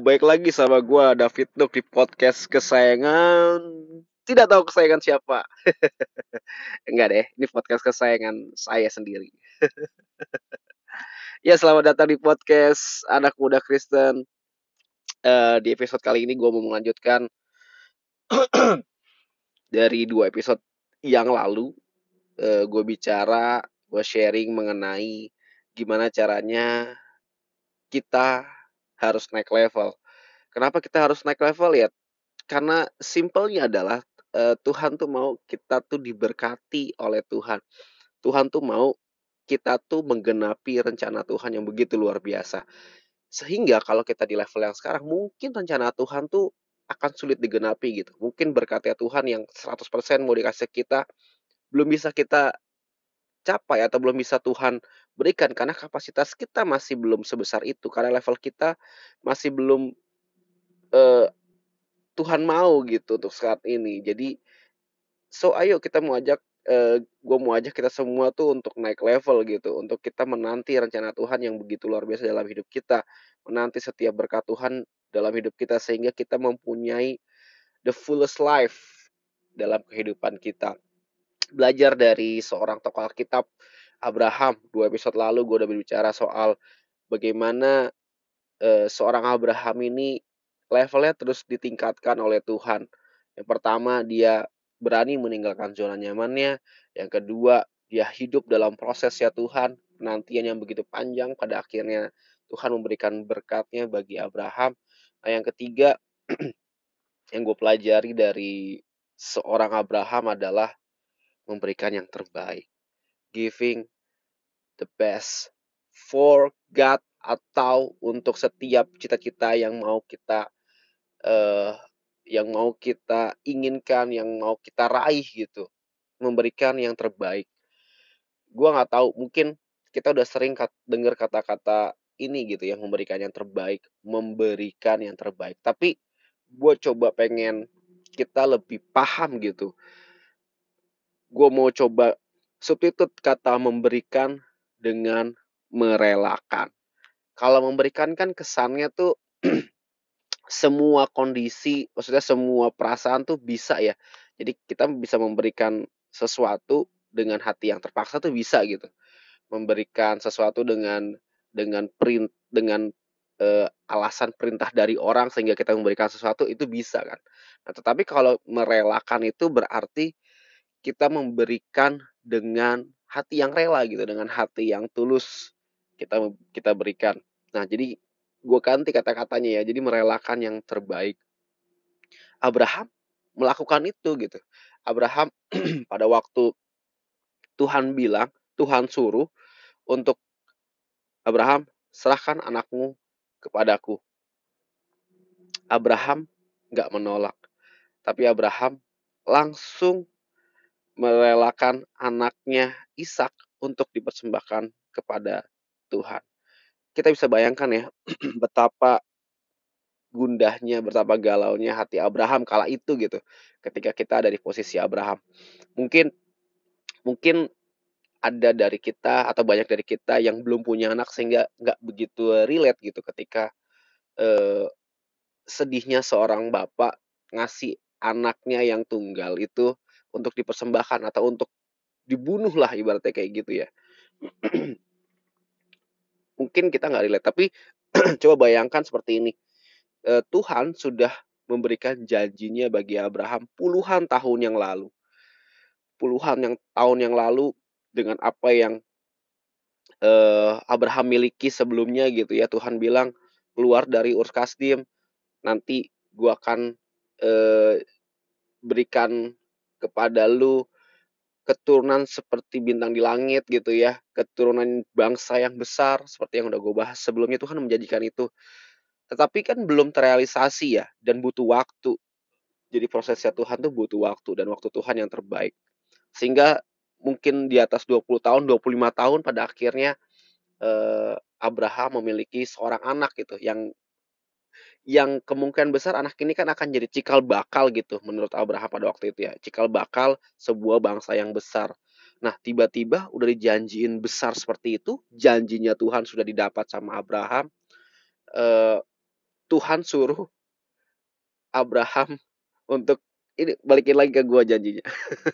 baik lagi sama gua David Nuk di podcast kesayangan. Tidak tahu kesayangan siapa. Enggak deh, ini podcast kesayangan saya sendiri. Ya, selamat datang di podcast Anak Muda Kristen. Di episode kali ini gua mau melanjutkan dari 2 episode yang lalu. Gue sharing mengenai gimana caranya kita harus naik level. Kenapa kita harus naik level ya? Karena simpelnya adalah Tuhan tuh mau kita tuh diberkati oleh Tuhan. Tuhan tuh mau kita tuh menggenapi rencana Tuhan yang begitu luar biasa. Sehingga kalau kita di level yang sekarang, mungkin rencana Tuhan tuh akan sulit digenapi gitu. Mungkin berkatnya Tuhan yang 100% mau dikasih kita, belum bisa kita capai atau belum bisa Tuhan berikan karena kapasitas kita masih belum sebesar itu. Karena level kita masih belum eh, Tuhan mau gitu untuk saat ini. Jadi ayo kita mau ajak gue mau ajak kita semua tuh untuk naik level gitu, untuk kita menanti rencana Tuhan yang begitu luar biasa dalam hidup kita, menanti setiap berkat Tuhan dalam hidup kita sehingga kita mempunyai the fullest life dalam kehidupan kita. Belajar dari seorang tokoh Alkitab, Abraham. 2 episode lalu gue udah berbicara soal bagaimana seorang Abraham ini levelnya terus ditingkatkan oleh Tuhan. Yang pertama, dia berani meninggalkan zona nyamannya. Yang kedua, dia hidup dalam prosesnya Tuhan, penantian yang begitu panjang. Pada akhirnya Tuhan memberikan berkatnya bagi Abraham. Nah, yang ketiga, yang gue pelajari dari seorang Abraham adalah memberikan yang terbaik. Giving the best for God atau untuk setiap cita-cita eh, yang mau kita inginkan, yang mau kita raih gitu, memberikan yang terbaik. Gua nggak tahu, mungkin kita udah sering dengar kata-kata ini gitu ya, memberikan yang terbaik, memberikan yang terbaik. Tapi gue coba pengen kita lebih paham gitu. Gue mau coba substitute kata memberikan dengan merelakan. Kalau memberikan kan kesannya tuh semua kondisi, maksudnya semua perasaan tuh bisa ya. Jadi kita bisa memberikan sesuatu dengan hati yang terpaksa tuh bisa gitu. Memberikan sesuatu dengan alasan perintah dari orang sehingga kita memberikan sesuatu itu bisa kan. Nah, tetapi kalau merelakan itu berarti kita memberikan dengan hati yang rela gitu, dengan hati yang tulus kita kita berikan. Nah, jadi gue ganti kata-katanya ya, jadi merelakan yang terbaik. Abraham melakukan itu gitu. Abraham pada waktu Tuhan bilang, Tuhan suruh untuk Abraham, serahkan anakmu kepadaku. Abraham nggak menolak, tapi Abraham langsung merelakan anaknya Ishak untuk dipersembahkan kepada Tuhan. Kita bisa bayangkan ya betapa gundahnya, betapa galaunya hati Abraham kala itu gitu. Ketika kita ada di posisi Abraham. Mungkin mungkin ada dari kita atau banyak dari kita yang belum punya anak sehingga nggak begitu relate gitu ketika eh, sedihnya seorang bapak ngasih anaknya yang tunggal itu untuk dipersembahkan atau untuk dibunuh lah ibaratnya kayak gitu ya. Mungkin kita nggak relate, tapi coba bayangkan seperti ini. Tuhan sudah memberikan janjinya bagi Abraham puluhan tahun yang lalu. Tahun yang lalu dengan apa yang Abraham miliki sebelumnya gitu ya. Tuhan bilang keluar dari Ur Kasdim, nanti gua akan eh, berikan kepada lu keturunan seperti bintang di langit gitu ya, keturunan bangsa yang besar seperti yang udah gue bahas sebelumnya. Tuhan menjanjikan itu, tetapi kan belum terrealisasi ya, dan butuh waktu. Jadi prosesnya Tuhan tuh butuh waktu, dan waktu Tuhan yang terbaik. Sehingga mungkin di atas 20 tahun, 25 tahun pada akhirnya Abraham memiliki seorang anak gitu yang kemungkinan besar anak ini kan akan jadi cikal bakal gitu menurut Abraham pada waktu itu ya, cikal bakal sebuah bangsa yang besar. Nah, tiba-tiba udah dijanjiin besar seperti itu, janjinya Tuhan sudah didapat sama Abraham, eh, Tuhan suruh Abraham untuk ini balikin lagi ke gua janjinya.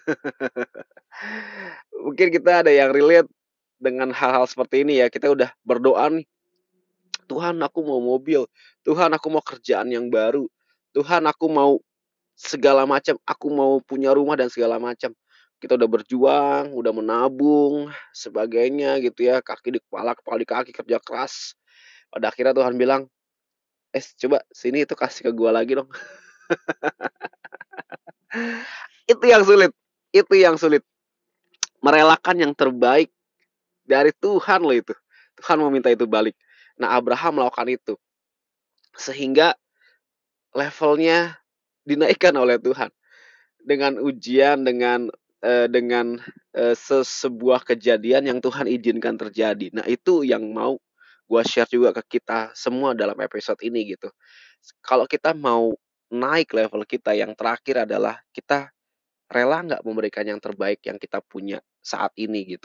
Mungkin kita ada yang relate dengan hal-hal seperti ini ya. Kita udah berdoa nih, Tuhan aku mau mobil, Tuhan aku mau kerjaan yang baru, Tuhan aku mau segala macam, aku mau punya rumah dan segala macam. Kita udah berjuang, udah menabung, sebagainya gitu ya, kaki di kepala, kepala di kaki, kerja keras. Pada akhirnya Tuhan bilang, coba sini itu kasih ke gua lagi dong. Itu yang sulit, itu yang sulit. Merelakan yang terbaik dari Tuhan loh itu. Tuhan meminta itu balik. Nah, Abraham melakukan itu. Sehingga levelnya dinaikkan oleh Tuhan. Dengan ujian, dengan sebuah kejadian yang Tuhan izinkan terjadi. Nah, itu yang mau gue share juga ke kita semua dalam episode ini gitu. Kalau kita mau naik level kita, yang terakhir adalah kita rela nggak memberikan yang terbaik yang kita punya saat ini gitu.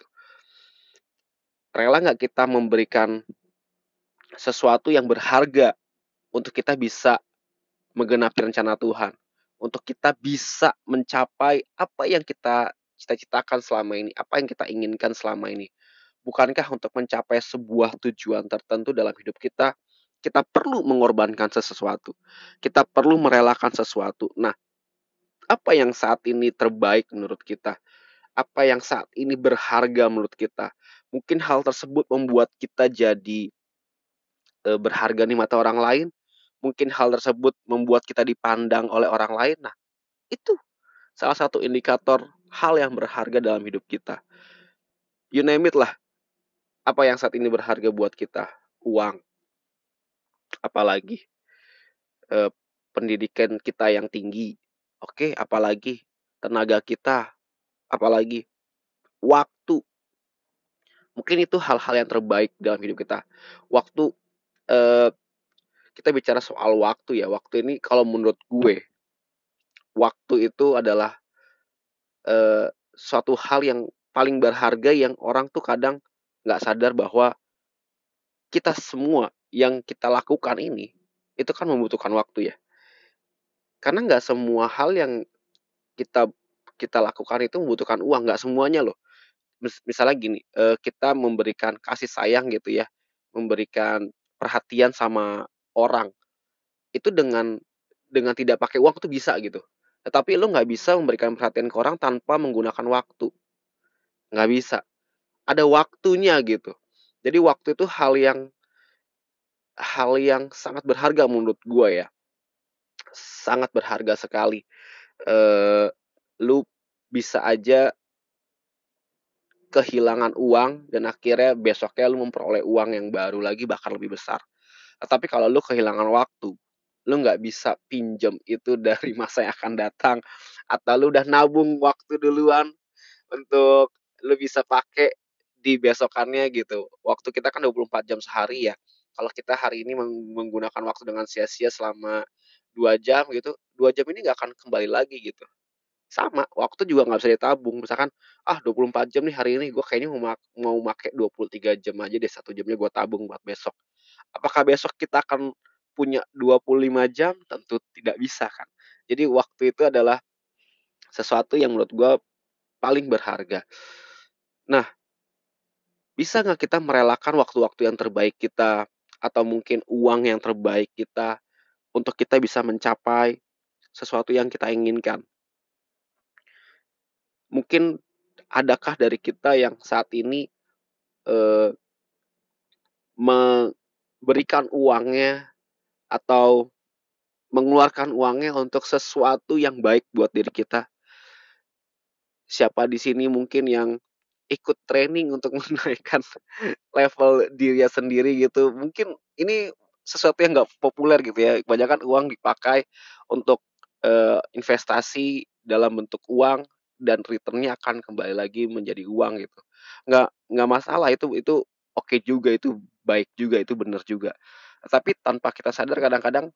Rela nggak kita memberikan sesuatu yang berharga untuk kita bisa menggenapi rencana Tuhan, untuk kita bisa mencapai apa yang kita cita-citakan selama ini, apa yang kita inginkan selama ini. Bukankah untuk mencapai sebuah tujuan tertentu dalam hidup kita, kita perlu mengorbankan sesuatu, kita perlu merelakan sesuatu. Nah, apa yang saat ini terbaik menurut kita? Apa yang saat ini berharga menurut kita? Mungkin hal tersebut membuat kita jadi berharga di mata orang lain. Mungkin hal tersebut membuat kita dipandang oleh orang lain. Nah, itu salah satu indikator hal yang berharga dalam hidup kita. You name it lah, apa yang saat ini berharga buat kita. Uang, apalagi eh, pendidikan kita yang tinggi. Oke, apalagi tenaga kita, apalagi waktu. Mungkin itu hal-hal yang terbaik dalam hidup kita. Waktu, eh, kita bicara soal waktu ya. Waktu ini kalau menurut gue, waktu itu adalah suatu hal yang paling berharga yang orang tuh kadang nggak sadar bahwa kita semua yang kita lakukan ini itu kan membutuhkan waktu ya. Karena nggak semua hal yang kita kita lakukan itu membutuhkan uang, nggak semuanya loh. Misalnya gini, kita memberikan kasih sayang gitu ya, memberikan perhatian sama orang itu dengan tidak pakai uang tuh bisa gitu. Tetapi lo nggak bisa memberikan perhatian ke orang tanpa menggunakan waktu, nggak bisa. Ada waktunya gitu. Jadi waktu itu hal yang sangat berharga menurut gue ya. Sangat berharga sekali. Eh, Lu bisa aja kehilangan uang dan akhirnya besoknya lu memperoleh uang yang baru lagi bahkan lebih besar. Tapi kalau lu kehilangan waktu, lu nggak bisa pinjam itu dari masa yang akan datang, atau lu udah nabung waktu duluan untuk lu bisa pakai di besokannya gitu. Waktu kita kan 24 jam sehari ya. Kalau kita hari ini menggunakan waktu dengan sia-sia selama 2 jam gitu, 2 jam ini nggak akan kembali lagi gitu. Sama, waktu juga nggak bisa ditabung. Misalkan, 24 jam nih hari ini, gue kayaknya mau make 23 jam aja deh, 1 jamnya gue tabung buat besok. Apakah besok kita akan punya 25 jam? Tentu tidak bisa kan. Jadi waktu itu adalah sesuatu yang menurut gue paling berharga. Nah, bisa nggak kita merelakan waktu-waktu yang terbaik kita, atau mungkin uang yang terbaik kita, untuk kita bisa mencapai sesuatu yang kita inginkan? Mungkin adakah dari kita yang saat ini eh, memberikan uangnya atau mengeluarkan uangnya untuk sesuatu yang baik buat diri kita? Siapa di sini mungkin yang ikut training untuk menaikkan level dirinya sendiri gitu? Mungkin ini sesuatu yang nggak populer gitu ya. Kebanyakan uang dipakai untuk investasi dalam bentuk uang dan returnnya akan kembali lagi menjadi uang gitu. Nggak masalah, itu oke juga, itu baik juga, itu benar juga. Tapi tanpa kita sadar kadang-kadang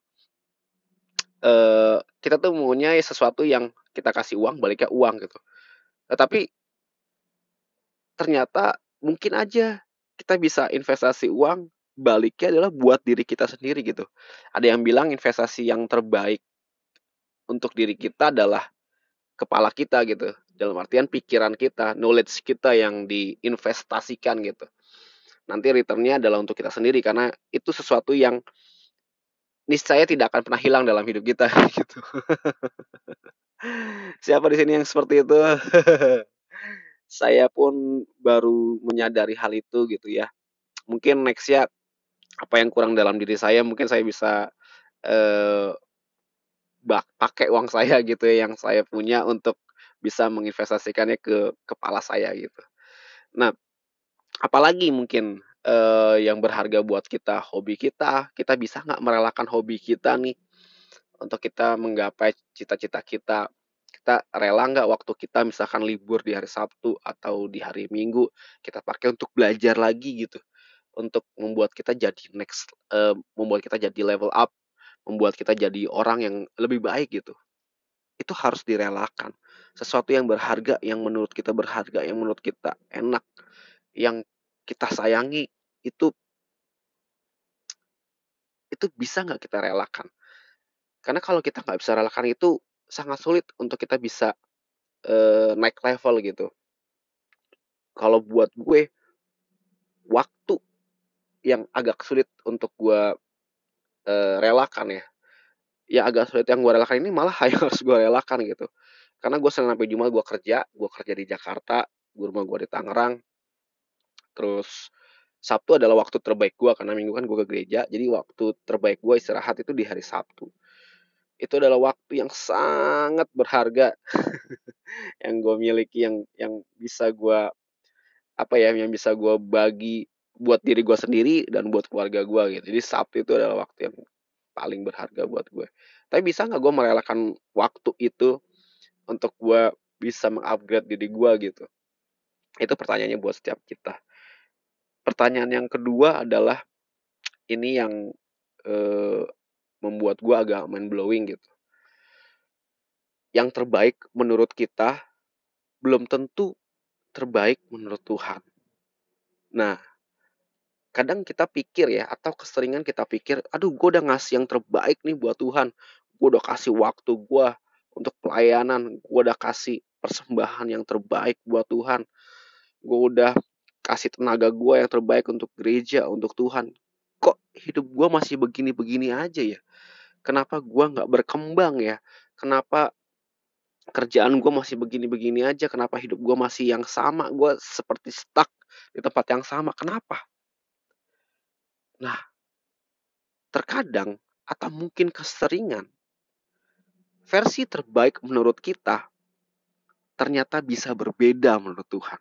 kita tuh maunya sesuatu yang kita kasih uang baliknya uang gitu. Tetapi ternyata mungkin aja kita bisa investasi uang baliknya adalah buat diri kita sendiri gitu. Ada yang bilang investasi yang terbaik untuk diri kita adalah kepala kita gitu. Dalam artian pikiran kita, knowledge kita yang diinvestasikan gitu. Nanti returnnya adalah untuk kita sendiri karena itu sesuatu yang niscaya tidak akan pernah hilang dalam hidup kita gitu. Siapa di sini yang seperti itu? Saya pun baru menyadari hal itu gitu ya. Mungkin next-nya apa yang kurang dalam diri saya mungkin saya bisa eh, pakai uang saya gitu ya yang saya punya untuk bisa menginvestasikannya ke kepala saya gitu. Nah, apalagi mungkin yang berharga buat kita, hobi kita bisa nggak merelakan hobi kita nih untuk kita menggapai cita-cita kita. Kita rela nggak waktu kita misalkan libur di hari Sabtu atau di hari Minggu kita pakai untuk belajar lagi gitu, untuk membuat kita jadi membuat kita jadi level up, membuat kita jadi orang yang lebih baik gitu. Itu harus direlakan. Sesuatu yang berharga, yang menurut kita berharga, yang menurut kita enak, yang kita sayangi, itu itu bisa nggak kita relakan? Karena kalau kita nggak bisa relakan itu sangat sulit untuk kita bisa naik level gitu. Kalau buat gue, waktu yang agak sulit untuk gue relakan ya, yang agak sulit yang gue relakan ini malah yang harus gue relakan gitu. Karena gue Senin sampai Jumat gue kerja di Jakarta, rumah gue di Tangerang, terus Sabtu adalah waktu terbaik gue karena Minggu kan gue ke gereja, jadi waktu terbaik gue istirahat itu di hari Sabtu. Itu adalah waktu yang sangat berharga yang gue miliki, yang bisa gue apa ya, yang bisa gue bagi buat diri gue sendiri dan buat keluarga gue gitu. Jadi Sabtu itu adalah waktu yang paling berharga buat gue. Tapi bisa nggak gue merelakan waktu itu untuk gue bisa mengupgrade diri gue gitu? Itu pertanyaannya buat setiap kita. Pertanyaan yang kedua adalah ini yang eh, membuat gue agak mind blowing gitu. Yang terbaik menurut kita belum tentu terbaik menurut Tuhan. Nah, kadang kita pikir ya, atau keseringan kita pikir, aduh gue udah ngasih yang terbaik nih buat Tuhan. Gue udah kasih waktu gue untuk pelayanan. Gue udah kasih persembahan yang terbaik buat Tuhan. Gue udah kasih tenaga gue yang terbaik untuk gereja, untuk Tuhan. Kok hidup gue masih begini-begini aja ya? Kenapa gue nggak berkembang ya? Kenapa kerjaan gue masih begini-begini aja? Kenapa hidup gue masih yang sama? Gue seperti stuck di tempat yang sama. Kenapa? Nah, terkadang atau mungkin keseringan, versi terbaik menurut kita ternyata bisa berbeda menurut Tuhan.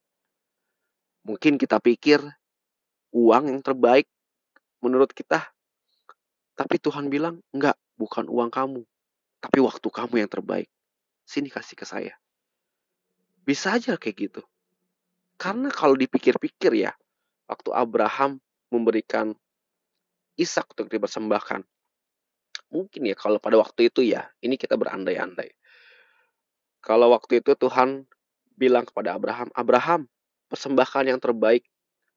Mungkin kita pikir uang yang terbaik menurut kita, tapi Tuhan bilang, enggak, bukan uang kamu, tapi waktu kamu yang terbaik. Sini kasih ke saya. Bisa aja kayak gitu. Karena kalau dipikir-pikir ya, waktu Abraham memberikan Ishak untuk dipersembahkan, mungkin ya kalau pada waktu itu ya, ini kita berandai-andai. Kalau waktu itu Tuhan bilang kepada Abraham, Abraham, persembahkan yang terbaik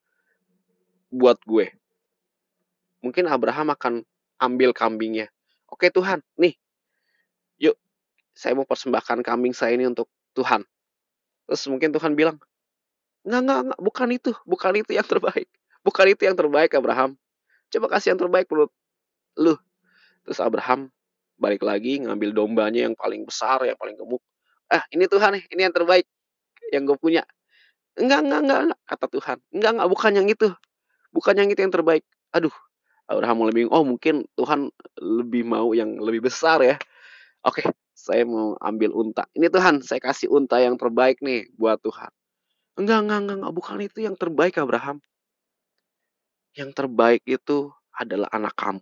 buat gue. Mungkin Abraham akan ambil kambingnya. Oke Tuhan, nih, yuk, saya mau persembahkan kambing saya ini untuk Tuhan. Terus mungkin Tuhan bilang, enggak, bukan itu yang terbaik. Bukan itu yang terbaik Abraham. Coba kasih yang terbaik menurut lu. Terus Abraham balik lagi ngambil dombanya yang paling besar, yang paling gemuk. Ah, ini Tuhan nih, ini yang terbaik yang gue punya. Enggak, kata Tuhan. Enggak, bukan yang itu. Bukan yang itu yang terbaik. Aduh, Abraham lebih, oh mungkin Tuhan lebih mau yang lebih besar ya. Oke, saya mau ambil unta. Ini Tuhan, saya kasih unta yang terbaik nih buat Tuhan. Enggak, bukan itu yang terbaik Abraham. Yang terbaik itu adalah anak kamu.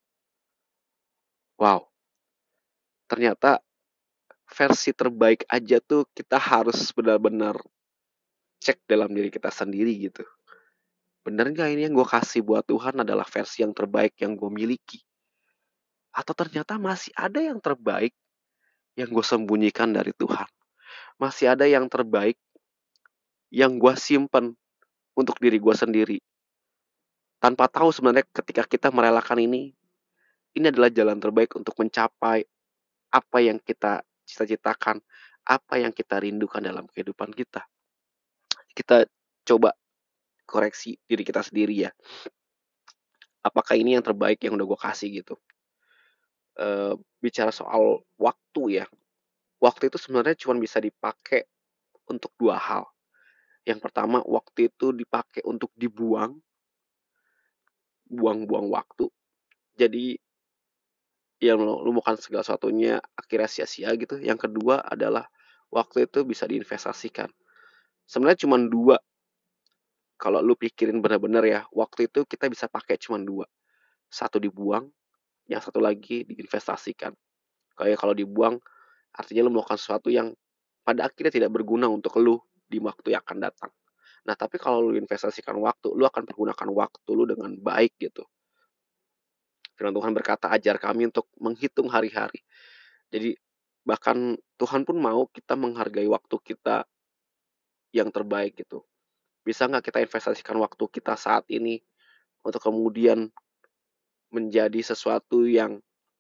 Wow, ternyata versi terbaik aja tuh kita harus benar-benar cek dalam diri kita sendiri gitu. Bener nggak ini yang gue kasih buat Tuhan adalah versi yang terbaik yang gue miliki? Atau ternyata masih ada yang terbaik yang gue sembunyikan dari Tuhan? Masih ada yang terbaik yang gue simpen untuk diri gue sendiri? tanpa tahu sebenarnya ketika kita merelakan ini adalah jalan terbaik untuk mencapai apa yang kita cita-citakan, apa yang kita rindukan dalam kehidupan kita. Kita coba koreksi diri kita sendiri ya. Apakah ini yang terbaik yang udah gue kasih gitu. Bicara soal waktu ya. Waktu itu sebenarnya cuma bisa dipakai untuk dua hal. Yang pertama, waktu itu dipakai untuk dibuang, buang-buang waktu. Jadi yang lu bukan segala sesuatunya akhirnya sia-sia gitu. Yang kedua adalah waktu itu bisa diinvestasikan. Sebenarnya cuma dua. Kalau lu pikirin benar-benar ya, waktu itu kita bisa pakai cuma dua. Satu dibuang, yang satu lagi diinvestasikan. Kayak kalau dibuang, artinya lu melakukan sesuatu yang pada akhirnya tidak berguna untuk lu di waktu yang akan datang. Nah, tapi kalau lu investasikan waktu, lu akan menggunakan waktu lu dengan baik gitu. Firman Tuhan berkata, ajar kami untuk menghitung hari-hari. Jadi, bahkan Tuhan pun mau kita menghargai waktu kita yang terbaik gitu. Bisa nggak kita investasikan waktu kita saat ini untuk kemudian menjadi sesuatu yang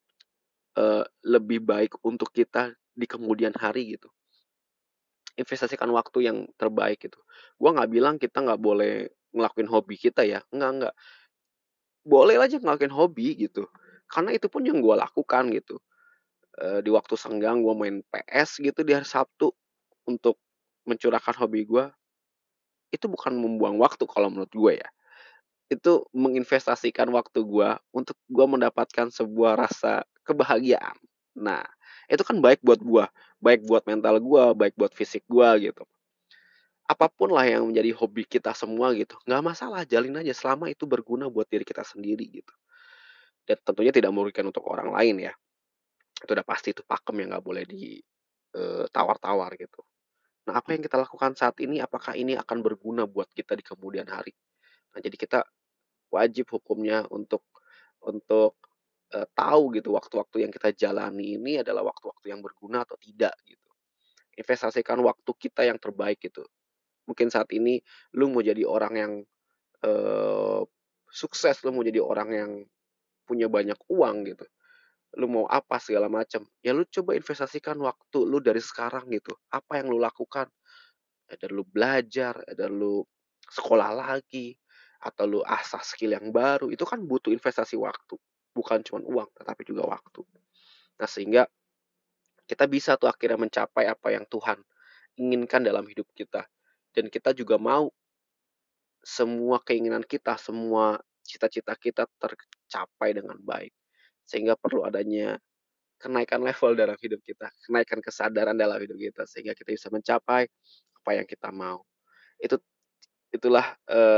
lebih baik untuk kita di kemudian hari gitu. Investasikan waktu yang terbaik gitu. Gua nggak bilang kita nggak boleh ngelakuin hobi kita ya, enggak. Boleh aja ngelakuin hobi gitu, karena itu pun yang gue lakukan gitu. Di waktu senggang gue main PS gitu di hari Sabtu untuk mencurahkan hobi gue, itu bukan membuang waktu kalau menurut gue ya. Itu menginvestasikan waktu gue untuk gue mendapatkan sebuah rasa kebahagiaan. Nah, itu kan baik buat gue, baik buat mental gue, baik buat fisik gue gitu. Apapun lah yang menjadi hobi kita semua gitu, nggak masalah, jalin aja selama itu berguna buat diri kita sendiri gitu. Dan tentunya tidak merugikan untuk orang lain ya. Itu udah pasti, itu pakem yang nggak boleh ditawar-tawar gitu. Nah, apa yang kita lakukan saat ini, apakah ini akan berguna buat kita di kemudian hari? Nah, jadi kita wajib hukumnya untuk tahu gitu waktu-waktu yang kita jalani ini adalah waktu-waktu yang berguna atau tidak gitu. Investasikan waktu kita yang terbaik gitu. Mungkin saat ini lu mau jadi orang yang eee, sukses, lu mau jadi orang yang punya banyak uang gitu. Lu mau apa segala macam, ya lu coba investasikan waktu lu dari sekarang gitu. Apa yang lu lakukan? Ada lu belajar, ada lu sekolah lagi, atau lu asah skill yang baru, itu kan butuh investasi waktu. Bukan cuma uang, tetapi juga waktu. Nah, sehingga kita bisa tuh akhirnya mencapai apa yang Tuhan inginkan dalam hidup kita. Dan kita juga mau semua keinginan kita, semua cita-cita kita tercapai dengan baik. Sehingga perlu adanya kenaikan level dalam hidup kita, kenaikan kesadaran dalam hidup kita sehingga kita bisa mencapai apa yang kita mau. Itulah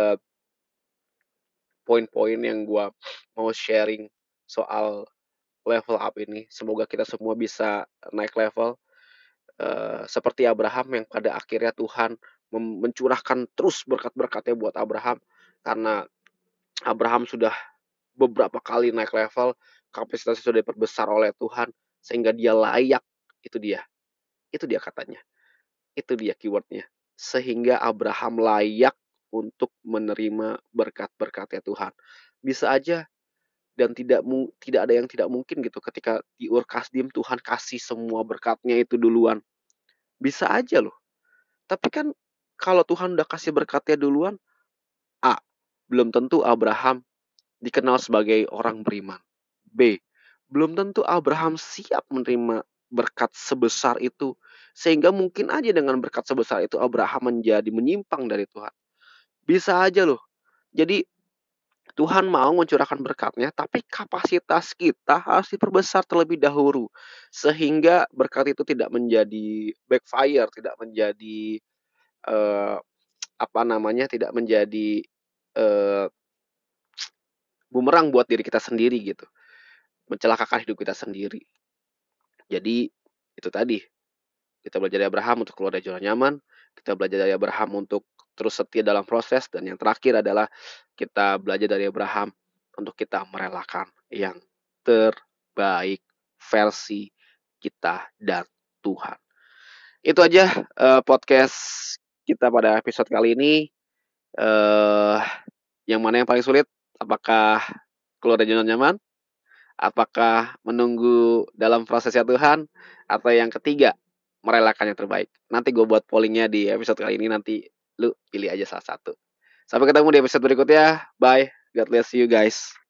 poin-poin yang gua mau sharing soal level up ini. Semoga kita semua bisa naik level seperti Abraham yang pada akhirnya Tuhan mencurahkan terus berkat-berkatnya buat Abraham karena Abraham sudah beberapa kali naik level, kapasitasnya sudah diperbesar oleh Tuhan sehingga dia layak. Itu dia. Itu dia katanya. Itu dia keywordnya. Sehingga Abraham layak untuk menerima berkat-berkatnya Tuhan. Bisa aja dan tidak ada yang tidak mungkin gitu ketika di Ur Kasdim Tuhan kasih semua berkatnya itu duluan. Bisa aja loh. Tapi kan kalau Tuhan udah kasih berkatnya duluan, A, belum tentu Abraham dikenal sebagai orang beriman. B, belum tentu Abraham siap menerima berkat sebesar itu. Sehingga mungkin aja dengan berkat sebesar itu Abraham menjadi menyimpang dari Tuhan. Bisa aja loh. Jadi Tuhan mau mencurahkan berkatnya, tapi kapasitas kita harus diperbesar terlebih dahulu. Sehingga berkat itu tidak menjadi backfire, tidak menjadi eh, apa namanya, tidak menjadi eh, bumerang buat diri kita sendiri gitu, mencelakakan hidup kita sendiri. Jadi itu tadi, kita belajar dari Abraham untuk keluar dari zona nyaman, kita belajar dari Abraham untuk terus setia dalam proses, dan yang terakhir adalah kita belajar dari Abraham untuk kita merelakan yang terbaik versi kita dan Tuhan. Itu aja podcast kita pada episode kali ini. Yang mana yang paling sulit? Apakah keluar dari zona nyaman? Apakah menunggu dalam prosesnya Tuhan? Atau yang ketiga, merelakan yang terbaik? Nanti gue buat pollingnya di episode kali ini, nanti lu pilih aja salah satu. Sampai ketemu di episode berikutnya. Bye. God bless you guys.